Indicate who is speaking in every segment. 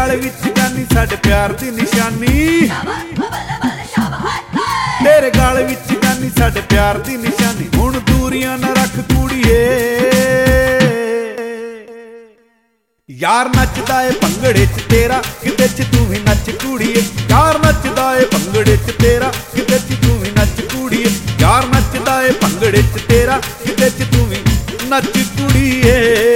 Speaker 1: गल विच गानी साडे प्यार दी निशानी, तेरे गल विच गानी साडे प्यार दी निशानी। हुण दूरियां ना रख कुड़िए, यार नचदा ए भंगड़े च तेरा किते च तू भी नच कुड़िए। यार नचदा ए भंगड़े च तेरा किते च तू भी नच कुड़िए। यार नचदा ए भंगड़े च तेरा किते च तू भी नच कुड़िए।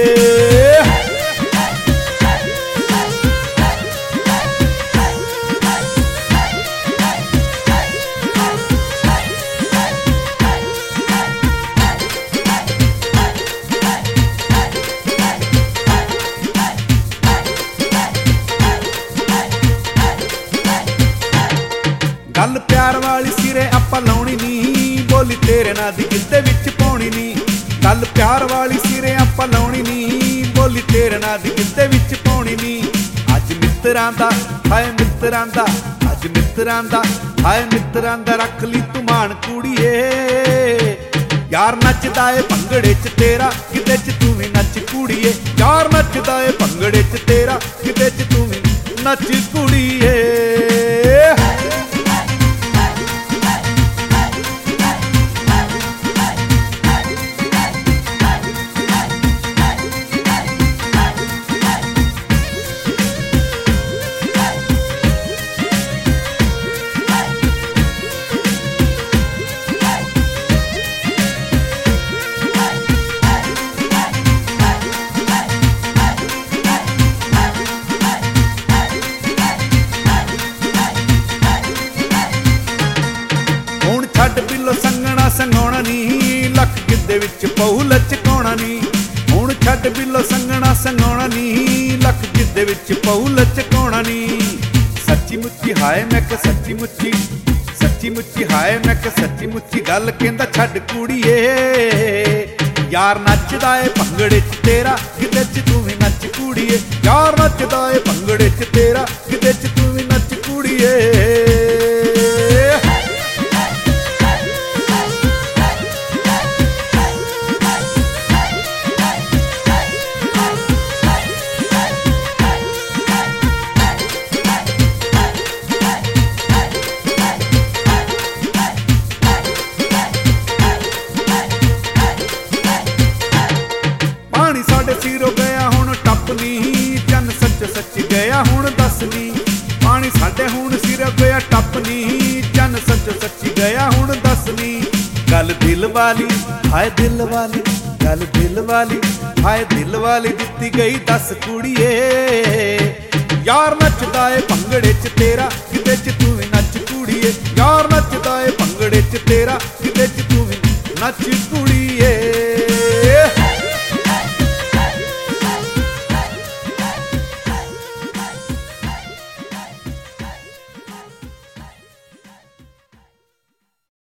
Speaker 1: गल प्यार वाली सिरे आपां लाउणी नी, बोली तेरे नां दी गिद्दे विच पाउणी नी। गल प्यार वाली सिरे आपां लाउणी नी, बोली तेरे नां दी गिद्दे विच पाउणी नी। अज मित्तरां दा हाय मित्तरां दा, अज मित्तरां दा हाय मित्तरां दा रख ली तू मान कुड़िए। यार नचदा ए भंगड़े च तेरा किते च तू भी नच कुड़िए। यार नचदा ए भंगड़े च तेरा किते च तू भी नच कुड़िए। छड्ड पिलो संगना संगाउणा नी, लख गिद्दे विच पहू लचकाउणा नी। हुण छड्ड पिलो संगना संगाउणा नी, लख गिद्दे विच पहू लचकाउणा नी। सच्ची मुच्ची हाय मैं क सच्ची मुच्ची, सच्ची मुच्ची हाय मैं क सच्ची मुच्ची गल कहंदा छड्ड कुड़िए। यार नचदा ए भंगड़े च तेरा किते च तू भी नच कुड़िए। यार नचदा ए भंगड़े च तेरा किते च तू भी नच कुड़िए। सिरों गया हुण टप नी, चन सच सच गया हुण दस नी। पानी साडे हुण सिरों गया टप नी, चन सच सच गया हुण दस नी। गल दिल वाली हाय दिल वाली, गल दिल वाली हाय दिल वाली दित्ती गई दस कुड़िए। यार नचदा ए भंगड़े च तेरा किते च तू भी नच कुड़िए। यार नचदा ए भंगड़े च तेरा किते च तू भी नच कुड़िए।